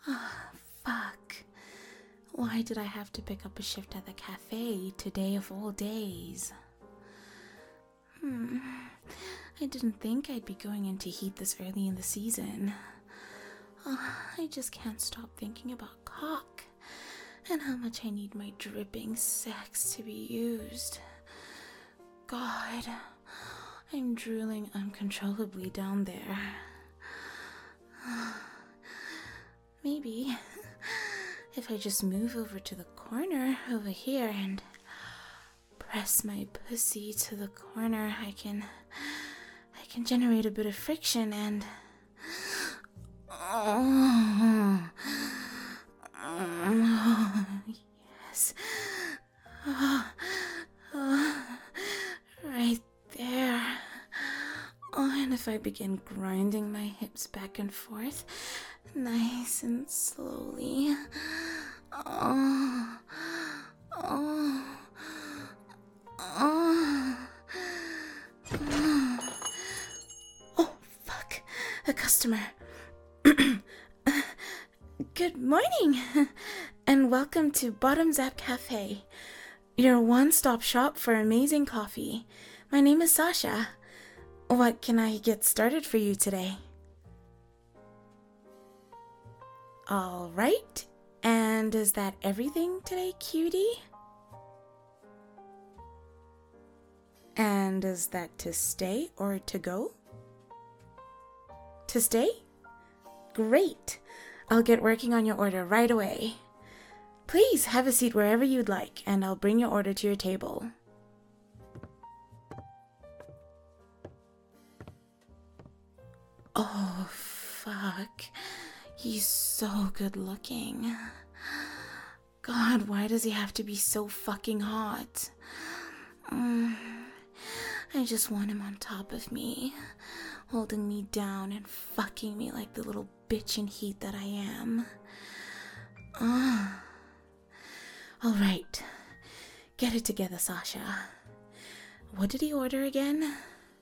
Fuck. Why did I have to pick up a shift at the cafe today of all days? I didn't think I'd be going into heat this early in the season. I just can't stop thinking about cock and how much I need my dripping sex to be used. God, I'm drooling uncontrollably down there. Maybe if I just move over to the corner over here and press my pussy to the corner, I can generate a bit of friction and yes. Right there. And if I begin grinding my hips back and forth, nice and slowly. Oh, fuck. A customer. Good morning, and welcome to Bottoms Up Cafe, your one-stop shop for amazing coffee. My name is Sasha. What can I get started for you today? All right, and is that everything today, cutie? And is that to stay or to go? To stay? Great. I'll get working on your order right away. Please have a seat wherever you'd like, and I'll bring your order to your table. Oh, fuck. He's so good looking. God, why does he have to be so fucking hot? I just want him on top of me, holding me down and fucking me like the little bitch in heat that I am. All right, get it together, Sasha. What did he order again?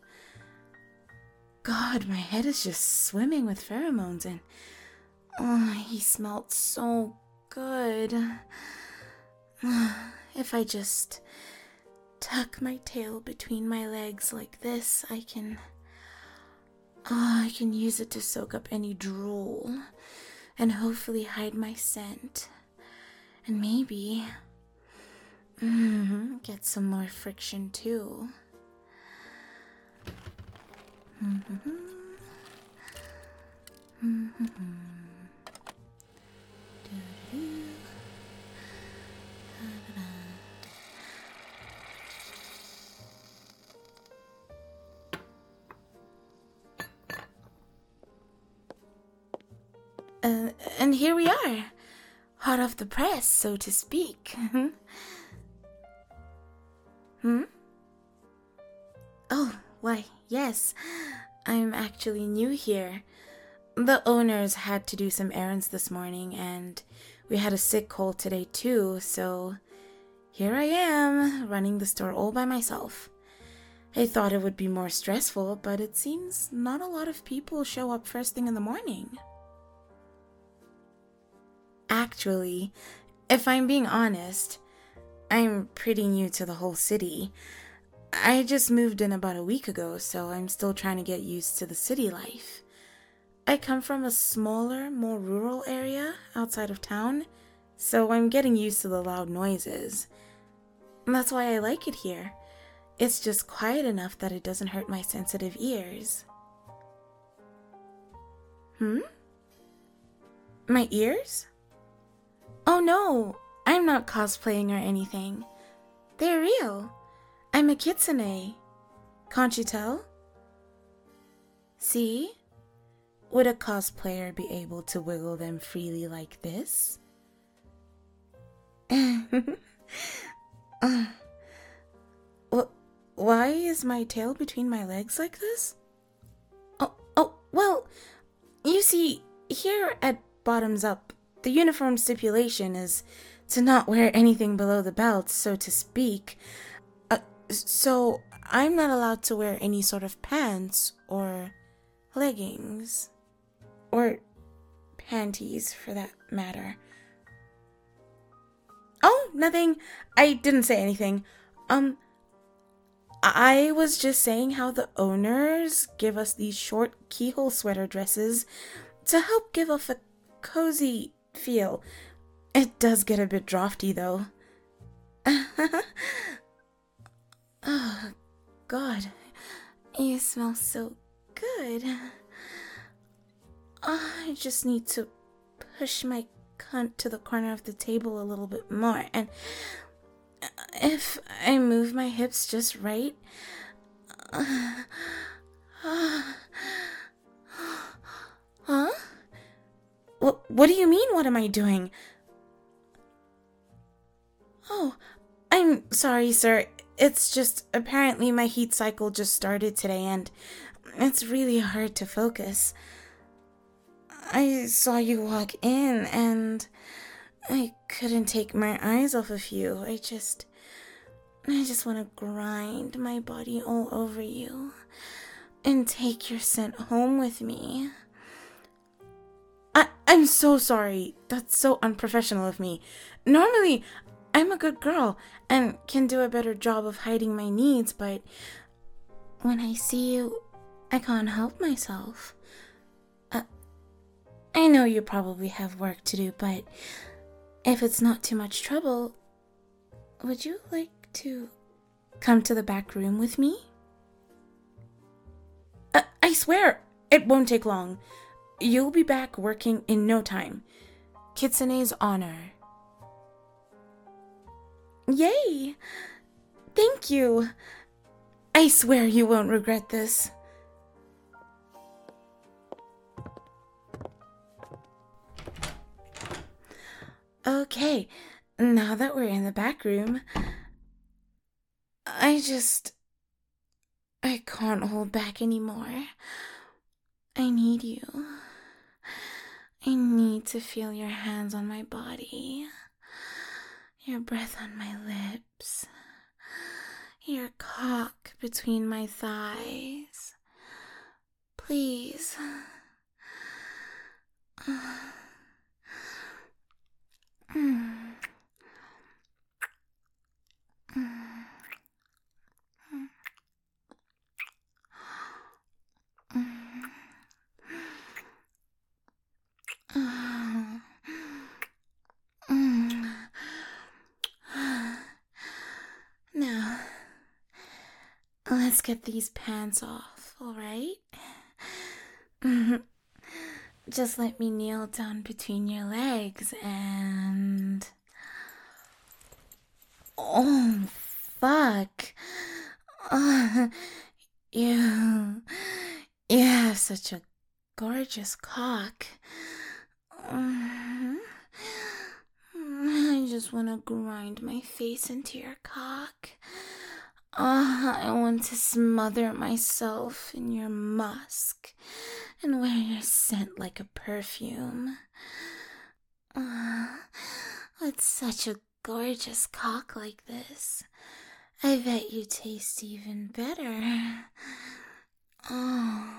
God, my head is just swimming with pheromones and he smelled so good. If I just tuck my tail between my legs like this, I can use it to soak up any drool and hopefully hide my scent. And maybe get some more friction too. And here we are, hot off the press, so to speak. Oh, why, yes, I'm actually new here. The owners had to do some errands this morning, and we had a sick call today too, so here I am, running the store all by myself. I thought it would be more stressful, but it seems not a lot of people show up first thing in the morning. Actually, if I'm being honest, I'm pretty new to the whole city. I just moved in about a week ago, so I'm still trying to get used to the city life. I come from a smaller, more rural area outside of town, so I'm getting used to the loud noises. That's why I like it here. It's just quiet enough that it doesn't hurt my sensitive ears. My ears? Oh no, I'm not cosplaying or anything. They're real. I'm a kitsune. Can't you tell? See? Would a cosplayer be able to wiggle them freely like this? Why is my tail between my legs like this? Well, you see, here at Bottoms Up, the uniform stipulation is to not wear anything below the belt, so to speak. So I'm not allowed to wear any sort of pants or leggings or panties for that matter. Oh, nothing. I didn't say anything. I was just saying how the owners give us these short keyhole sweater dresses to help give off a cozy feel. It does get a bit drafty though. Oh, God. You smell so good. I just need to push my cunt to the corner of the table a little bit more, and if I move my hips just right. Huh? What do you mean, what am I doing? Oh, I'm sorry, sir. It's just apparently my heat cycle just started today and it's really hard to focus. I saw you walk in and I couldn't take my eyes off of you. I just want to grind my body all over you and take your scent home with me. I'm so sorry. That's so unprofessional of me. Normally, I'm a good girl and can do a better job of hiding my needs, but when I see you, I can't help myself. I know you probably have work to do, but if it's not too much trouble, would you like to come to the back room with me? I swear, it won't take long. You'll be back working in no time. Kitsune's honor. Yay! Thank you. I swear you won't regret this. Okay, now that we're in the back room, I can't hold back anymore. I need you. I need to feel your hands on my body, your breath on my lips, your cock between my thighs. Please. Now, let's get these pants off, alright? Just let me kneel down between your legs and... Oh, fuck. You have such a gorgeous cock. I just want to grind my face into your cock. I want to smother myself in your musk and wear your scent like a perfume. With such a gorgeous cock like this, I bet you taste even better. Oh.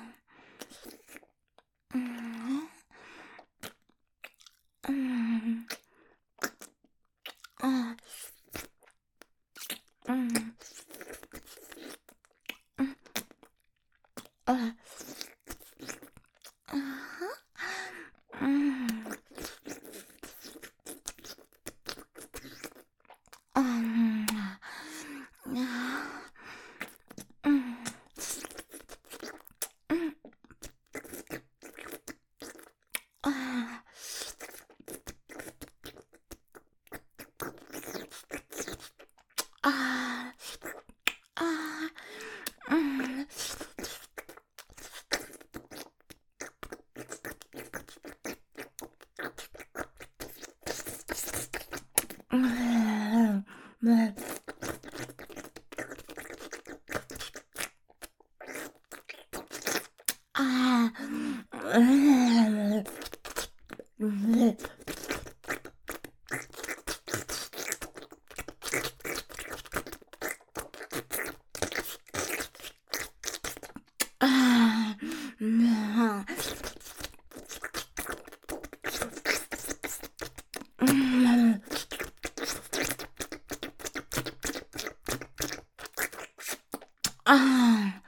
Ah.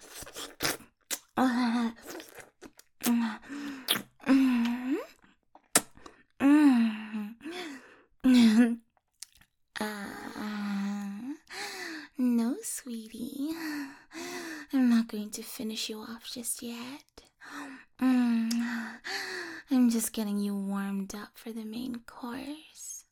No, sweetie. I'm not going to finish you off just yet. I'm just getting you warmed up for the main course.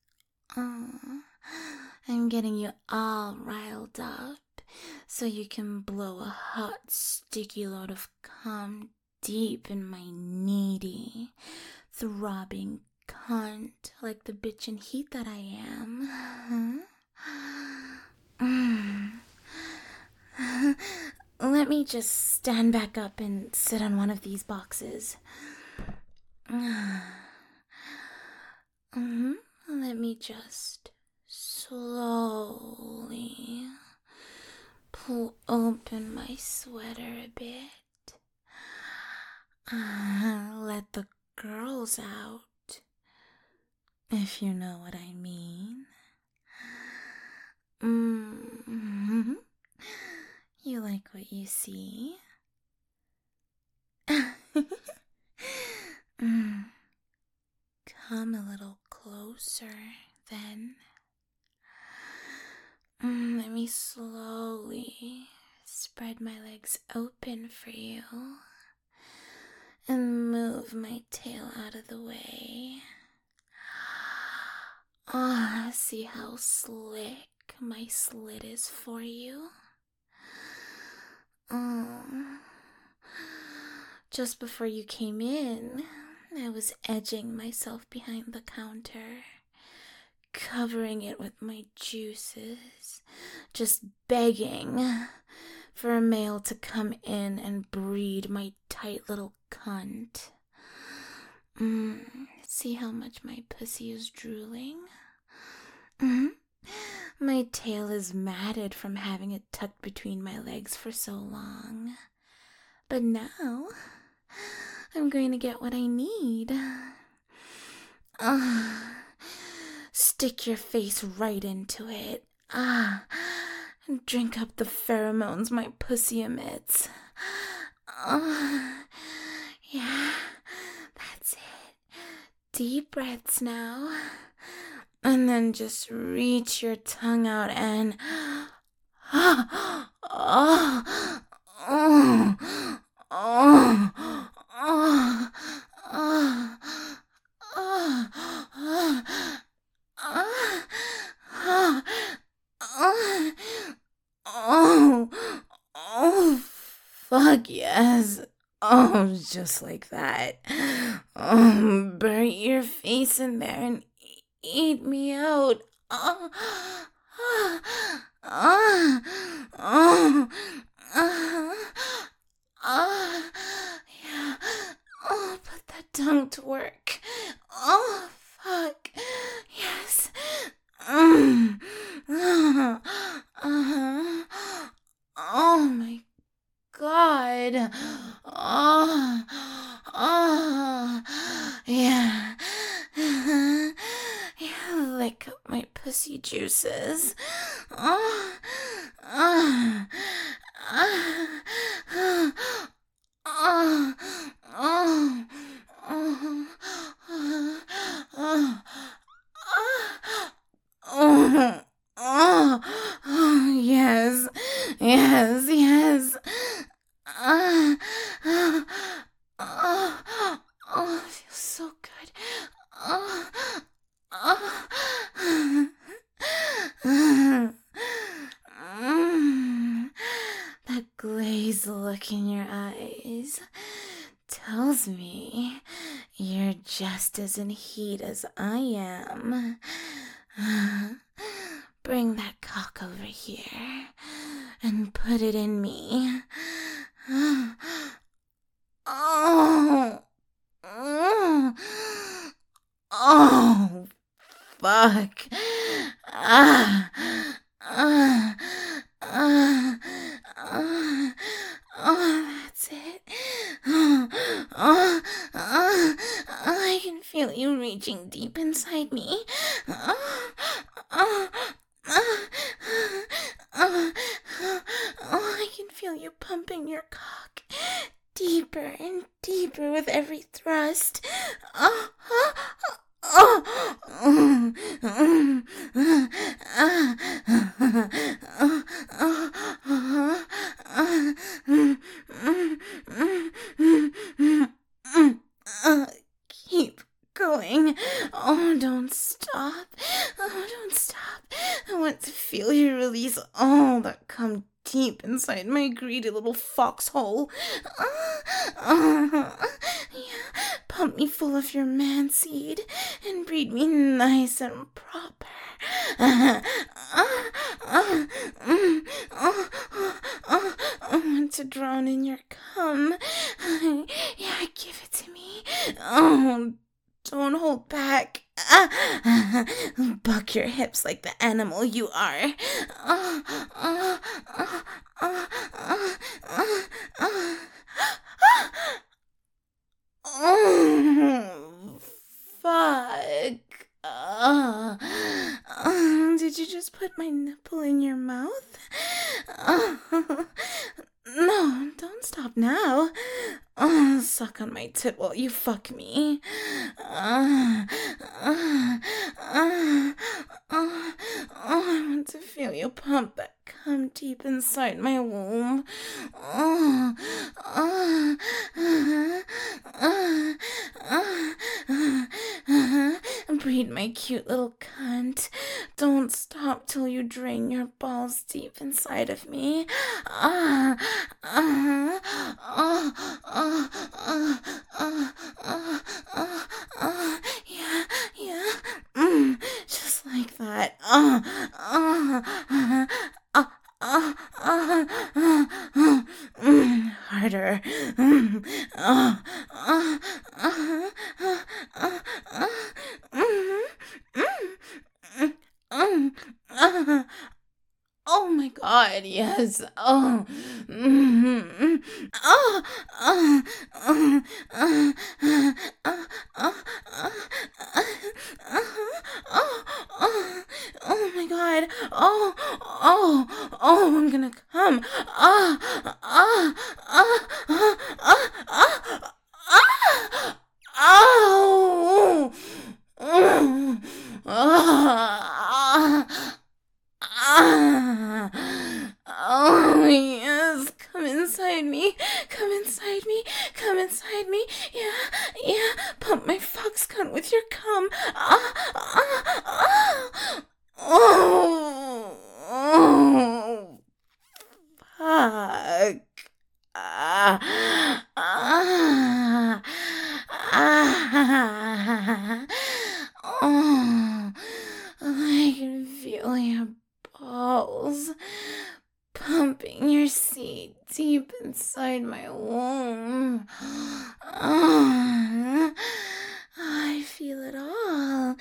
I'm getting you all riled up so you can blow a hot, sticky load of cum deep in my needy, throbbing cunt like the bitchin' heat that I am. Let me just stand back up and sit on one of these boxes. Let me just slowly pull open my sweater a bit. Let the girls out, if you know what I mean. You like what you see? Come a little closer, then. Let me slowly spread my legs open for you and move my tail out of the way. See how slick my slit is for you? Just before you came in, I was edging myself behind the counter, covering it with my juices, just begging for a male to come in and breed my tight little cunt. See how much my pussy is drooling? My tail is matted from having it tucked between my legs for so long. But now, I'm going to get what I need. Stick your face right into it. And drink up the pheromones my pussy emits. Yeah, that's it. Deep breaths now. And then just reach your tongue out and... Fuck yes. Just like that. Bury your face in there and eat me out. Yeah. Put that tongue to work. Fuck. Yes. Oh my God. Yeah. Lick up my pussy juices. Yes, yes, yes. It feels so good. That glazed look in your eyes tells me you're just as in heat as I am. Bring that cock over here and put it in me. Oh, fuck. That's it. I can feel you reaching deep inside me. I can feel you pumping your cock deeper and deeper with every thrust. Keep going. Oh, don't stop. Oh, don't stop. I want to feel you release all that cum deep inside my greedy little foxhole. Yeah. Pump me full of your man seed and breed me nice and proper. I want to drown in your cum. Yeah, give it to me. Oh, don't hold back. Buck your hips like the animal you are. Oh, fuck. Did you just put my nipple in your mouth? No, don't stop now. Suck on my tit while you fuck me. I want to feel you pump that cum deep inside my womb. Breed my cute little cunt. Don't stop till you drain your balls deep inside of me. Yeah. Just like that. Harder. Oh my god, yes. Oh. Oh my god. I'm gonna come. Oh, yes, come inside me, come inside me, yeah, pump my fox cunt with your cum, fuck, I can feel your balls pumping your seed deep inside my womb. I feel it all.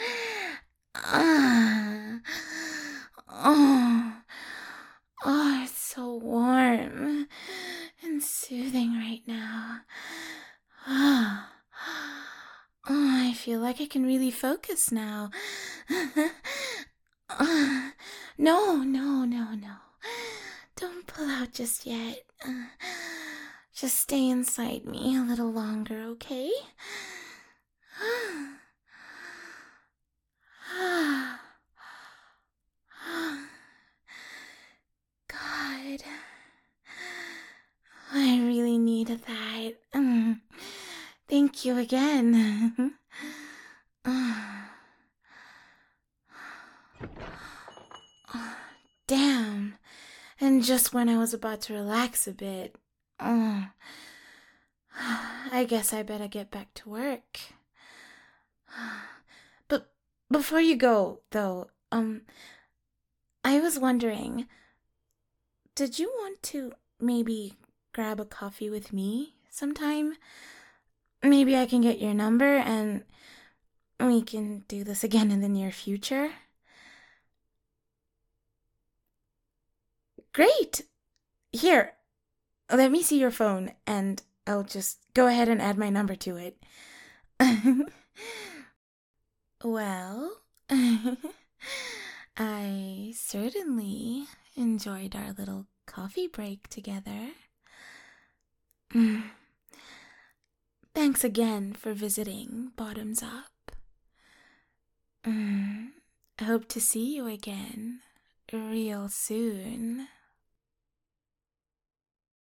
It's so warm and soothing right now. I feel like I can really focus now. No. Don't pull out just yet. Just stay inside me a little longer, okay? God, I really needed that. Thank you again. Damn. And just when I was about to relax a bit, I guess I better get back to work. But before you go, though, I was wondering, did you want to maybe grab a coffee with me sometime? Maybe I can get your number and we can do this again in the near future. Great! Here, let me see your phone and I'll just go ahead and add my number to it. Well, I certainly enjoyed our little coffee break together. Mm. Thanks again for visiting Bottoms Up. I hope to see you again real soon.